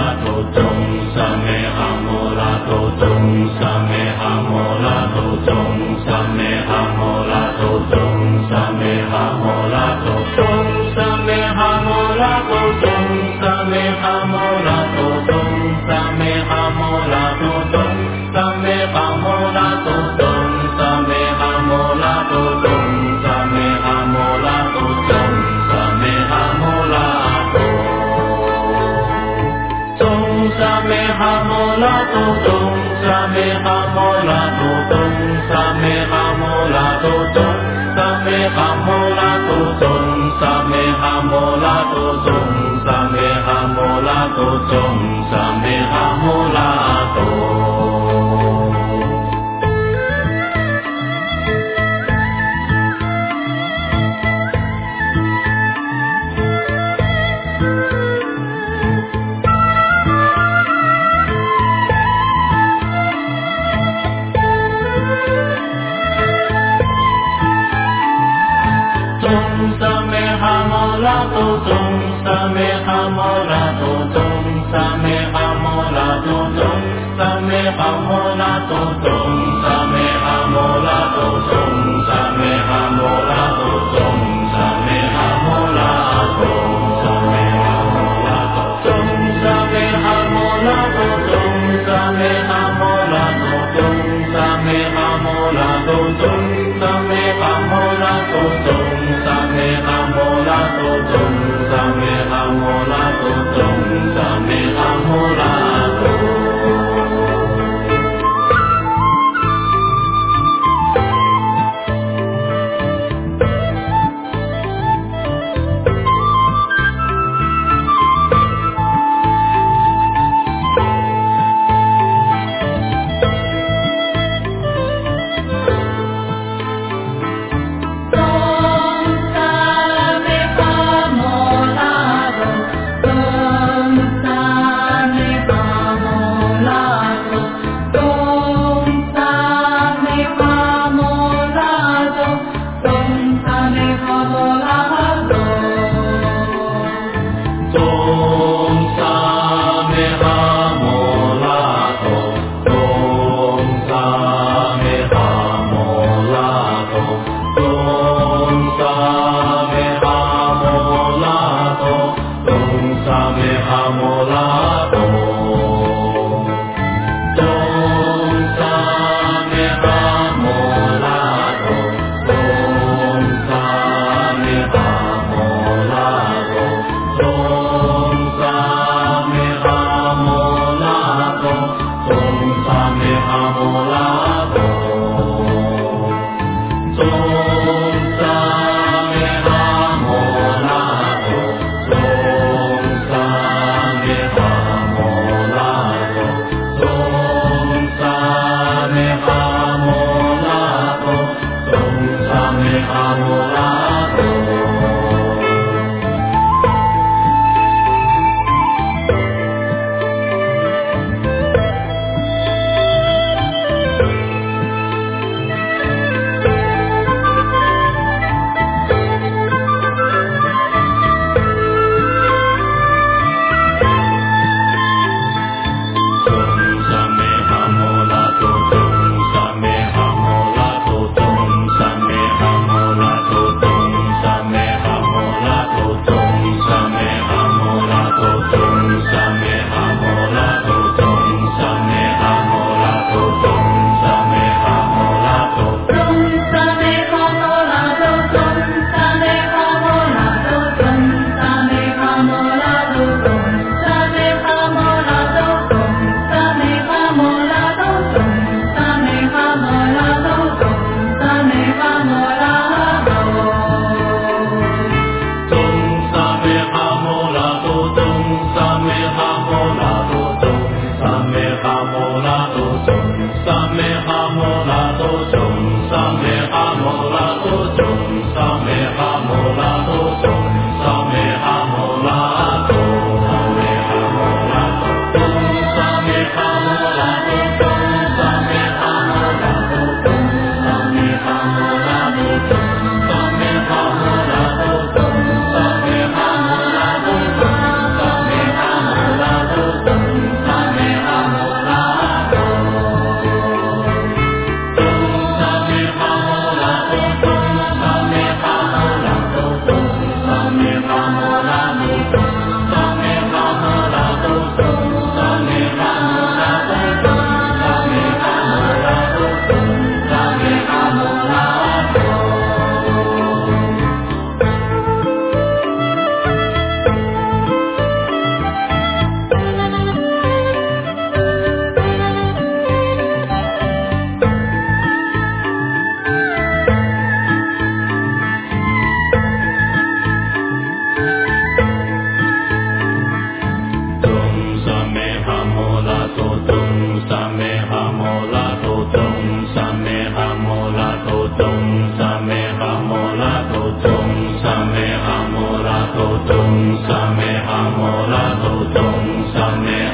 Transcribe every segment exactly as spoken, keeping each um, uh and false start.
Sa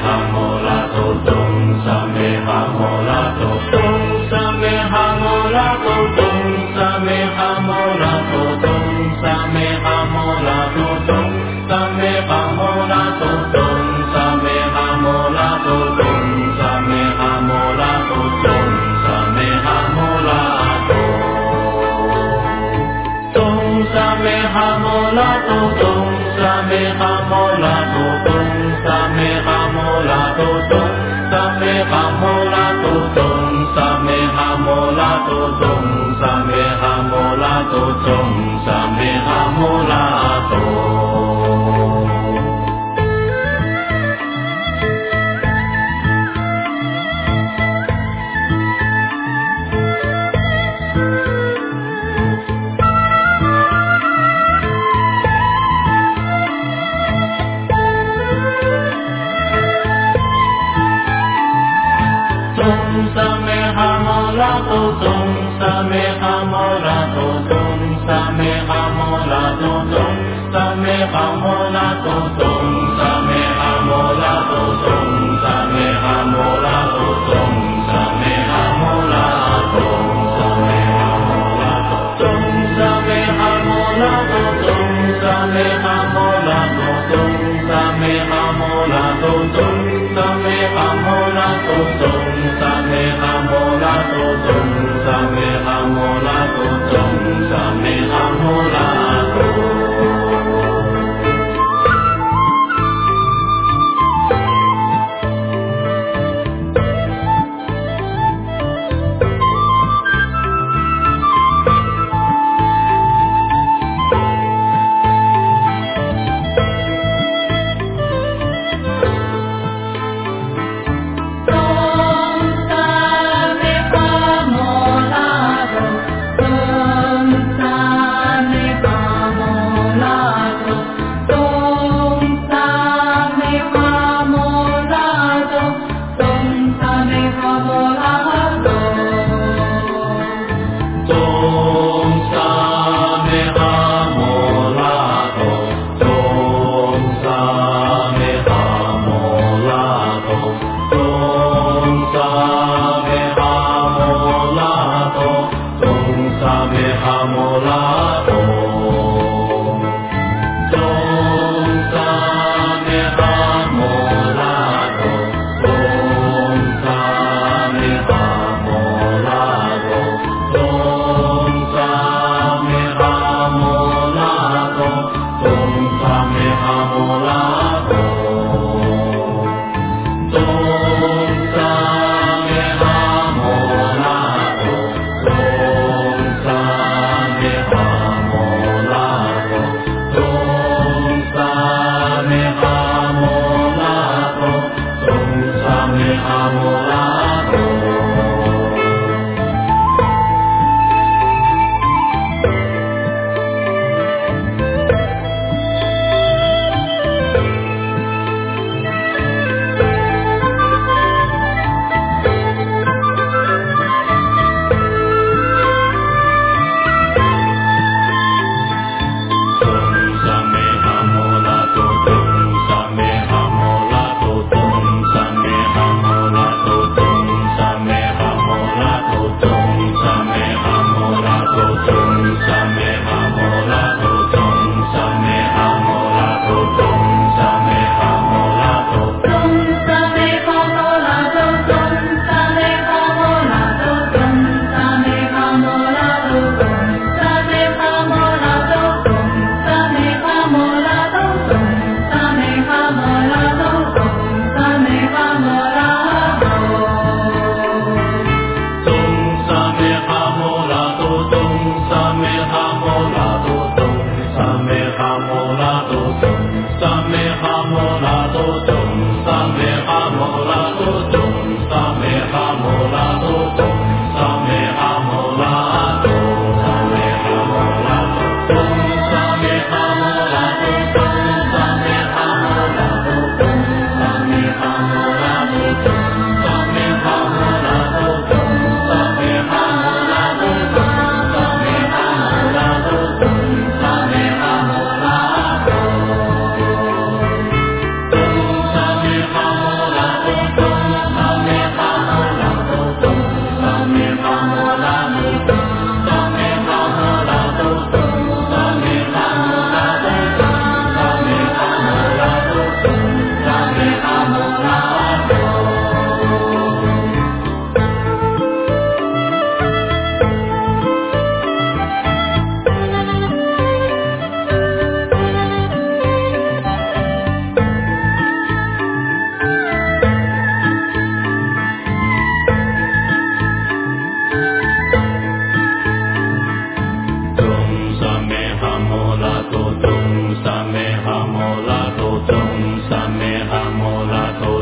ha mo la to tung sa me ha mo la to tung sa me ha mo la to tung sa me ha mo la to tung sa me ha mo la to tung sa me ha mo la to tung sa me ha mo la to tung sa me ha mo la to tung sa me ha mo la to tung sa me ha mo la to tung sa me ha mo la to tung sa me ha mo la to tung sa me ha mo la to tung sa me ha mo la to tung sa me ha mo la to tung sa me ha mo la to sa me ha mo la to tung sa me ha mo la to tung sa me ha mo la to tung sa me ha mo la to tung sa me ha mo la to tung sa me ha mo la to tung sa me ha mo la to sa me ha mo la to tung sa me ha mo la to tung sa me ha mo la to tung sa me ha mo la to tung sa me ha mo la to tung sa me ha mo la to tung sa me ha mo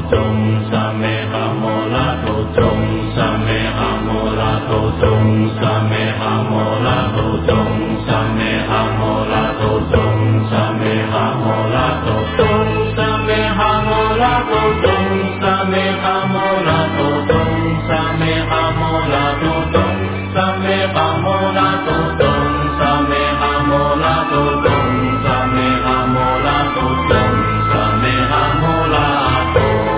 จงสะเมหะโมละโตจงสะเมหะโมละโตจงสะเมหะโมละโตจงสะเมหะโมละโตจงสะเมหะโมละโตจงสะเมหะโมละโตจงสะเมหะโมละโตจงสะเมหะโมละโตจงสะเมหะโมละโตจงสะเมหะโมละโตจงสะเมหะโมละโตจงสะเมหะโมละโต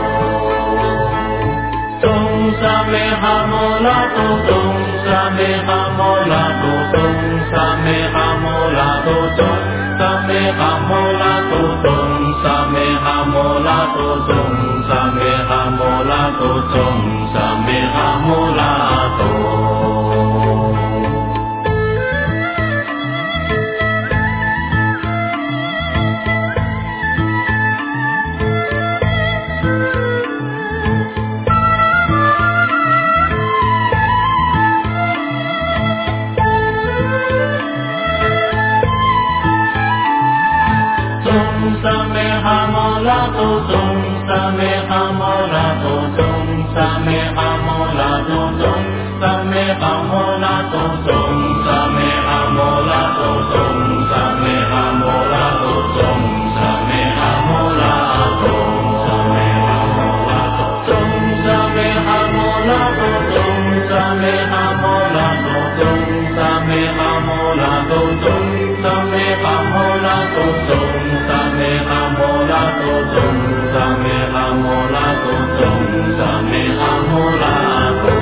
จงสะเมหะโมละโตจงสะเมหะโมละโตจงสะเมหะโมละโตจงสะเมหะโมละโตจงสะเมหะโมละโตจงสะเมหะโมละโตจงสะเมหะโมละโตสะเมหะโมละโตจงสะเมหะโมละโตจงสะเมหะโมละโตจงสะเมหะโมละโตจงสะเมหะโมละโตจงสะเมหะโมละโตจงสะเมหะโมละโตสะเมหะโมละโตจงสะเมหะโมละโตจงสะเมหะโมละโตจงสะเมหะโมละโตจงสะเมหะโมละโตจงสะเมหะโมละโตจงสะเมหะโมละโตจงสะเมหะโมละโต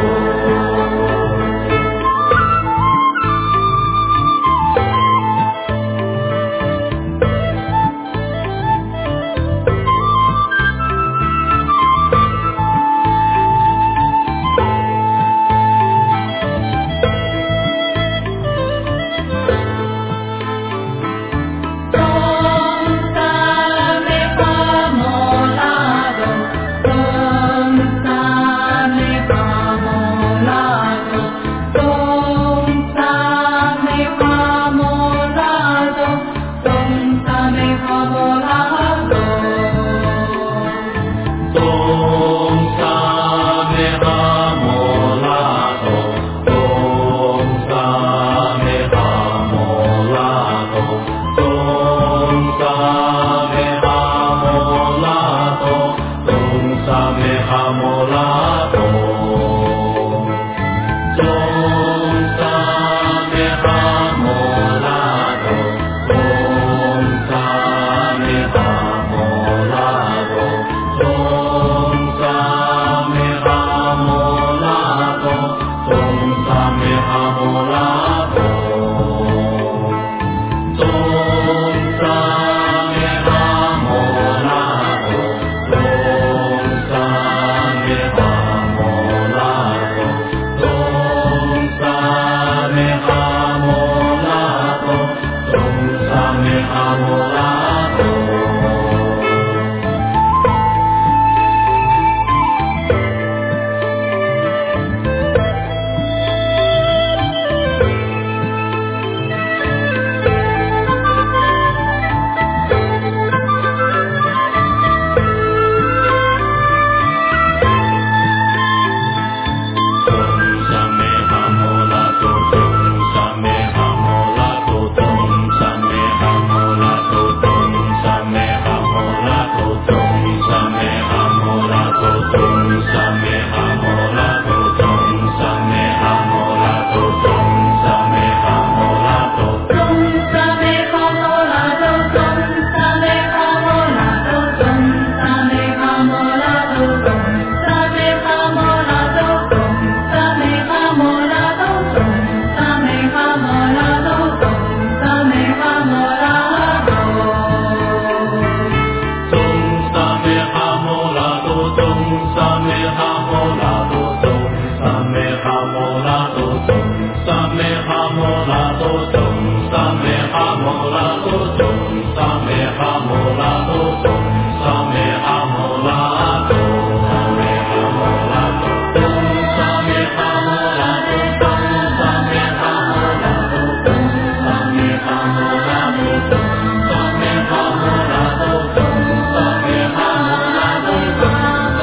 ส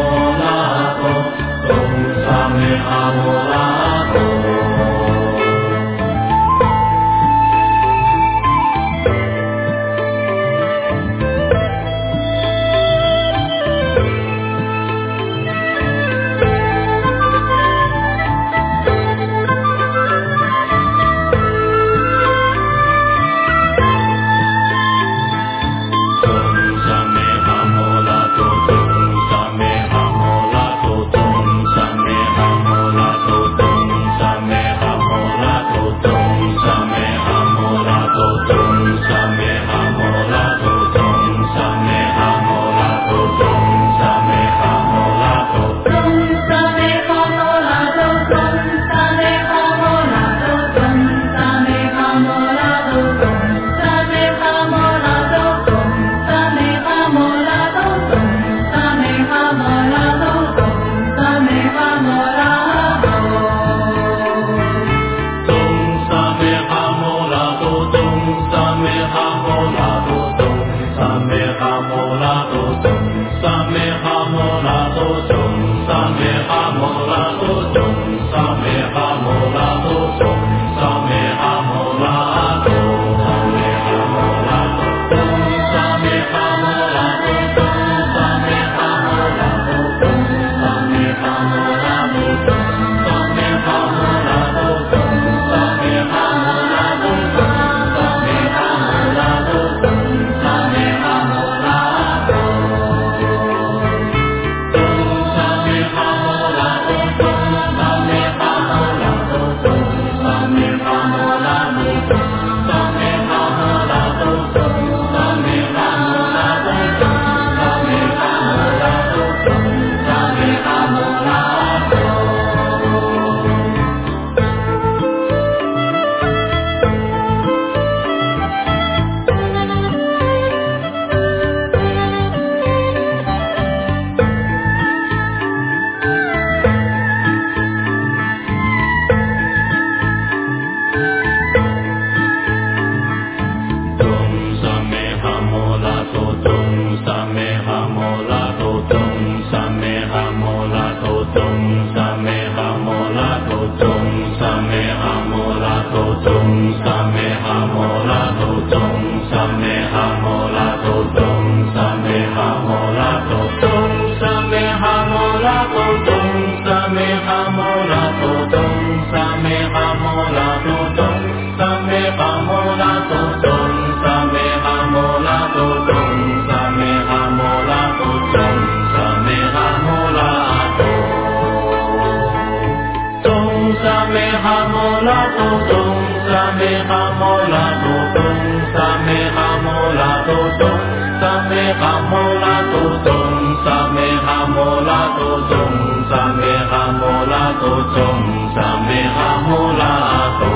โตตุงสะเมหะโมลาโตตุงสะเมหะโมลาโตตุงสะเมหะโมลาโตตุงสะเมหะโมลาโตตุงสะเมหะโมลาโตตุงสะเมหะโมลาโต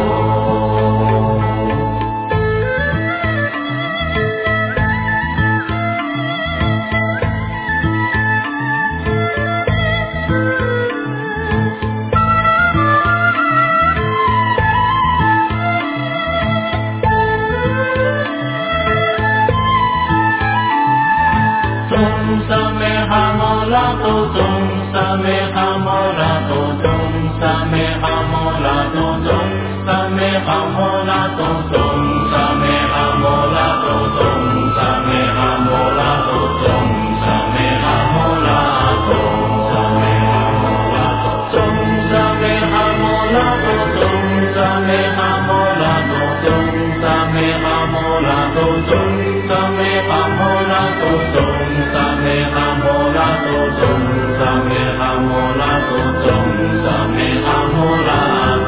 สะเมหะโมลาโตตุงสะเมหะโมลาโตตุงสะเมหะโมลาโตตุงสะเมหะโมลาโตตุงสะเมหะโมลาโตตุงสะเมหะโมลาโตตุงสะเมหะโมลาโตสะเมหะโมลาโตตุงสะเมหะโมลาโตตุงสะเมหะโมลาโตตุงสะเมหะโมลาโตตุงสะเมหะโมลาโตตุงสะเมหะโมลาโตตุงสะเมหะโมลาโตตุงสะเมหะโมลาโต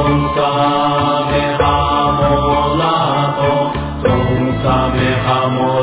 สะเมหะโม